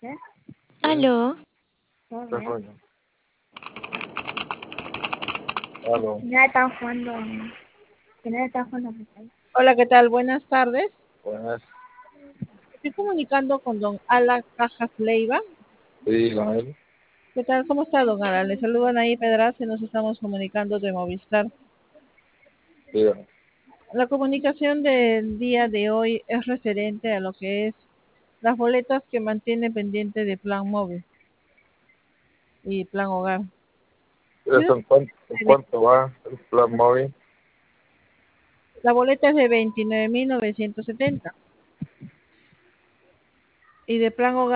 ¿Qué? Aló, ¿Todo ¿Qué bien? coño? Aló. Ya están jugando. ¿Quién está jugando? Hola, ¿qué tal? Buenas tardes. Buenas. Estoy comunicando con don Ala Cajas Leiva. Sí, con él. ¿Qué tal? ¿Cómo está, don Ala? Le saludan ahí Pedraza y nos estamos comunicando de Movistar. Dígame. La comunicación del día de hoy es referente a lo que es las boletas que mantiene pendiente de Plan Móvil y Plan Hogar. ¿Eso en cuánto va el plan móvil? La boleta es de 29.970 y de Plan Hogar